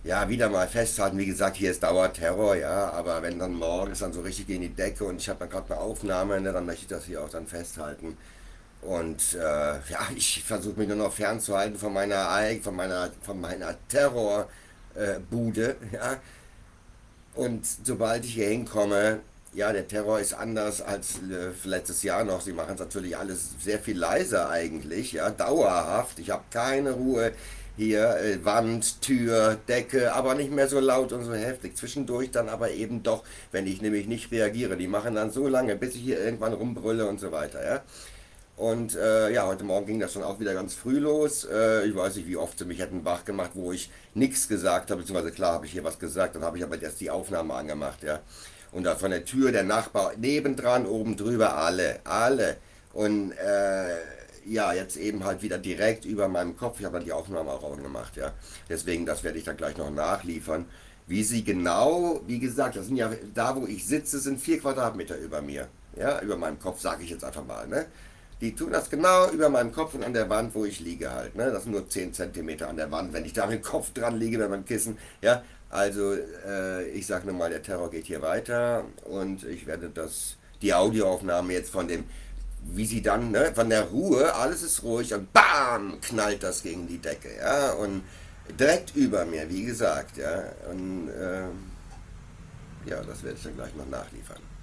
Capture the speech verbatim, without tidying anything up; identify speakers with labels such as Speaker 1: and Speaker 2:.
Speaker 1: ja, wieder mal festhalten. Wie gesagt, hier ist Dauerterror, ja, aber wenn dann morgens dann so richtig in die Decke und ich habe dann gerade eine Aufnahme, ne, dann möchte ich das hier auch dann festhalten. Und äh, ja, ich versuche mich nur noch fernzuhalten von meiner Eig- von meiner, von meiner Terrorbude, äh, Bude, ja. Und sobald ich hier hinkomme, ja, der Terror ist anders als äh, letztes Jahr noch. Sie machen es natürlich alles sehr viel leiser eigentlich, ja, dauerhaft. Ich habe keine Ruhe hier, äh, Wand, Tür, Decke, aber nicht mehr so laut und so heftig. Zwischendurch dann aber eben doch, wenn ich nämlich nicht reagiere. Die machen dann so lange, bis ich hier irgendwann rumbrülle und so weiter, ja. Und äh, ja, heute Morgen ging das schon auch wieder ganz früh los. Äh, ich weiß nicht, wie oft sie mich hätten wach gemacht, wo ich nichts gesagt habe, beziehungsweise klar habe ich hier was gesagt, dann habe ich aber erst die Aufnahme angemacht, ja. Und da von der Tür der Nachbar nebendran, oben drüber, alle, alle. Und äh, ja, jetzt eben halt wieder direkt über meinem Kopf. Ich habe dann die Aufnahme auch angemacht, ja. Deswegen, das werde ich dann gleich noch nachliefern. Wie sie genau, wie gesagt, das sind ja, da wo ich sitze, sind vier Quadratmeter über mir. Ja, über meinem Kopf, sage ich jetzt einfach mal, ne? Die tun das genau über meinem Kopf und an der Wand, wo ich liege halt. Ne? Das sind nur zehn Zentimeter an der Wand, wenn ich da mit dem Kopf dran liege bei meinem Kissen. Ja, also äh, ich sage nur mal, der Terror geht hier weiter und ich werde das, die Audioaufnahme jetzt von dem, wie sie dann, ne, von der Ruhe, alles ist ruhig und BAM, knallt das gegen die Decke. Ja, und direkt über mir, wie gesagt. Ja, und äh, ja, das werde ich dann gleich noch nachliefern.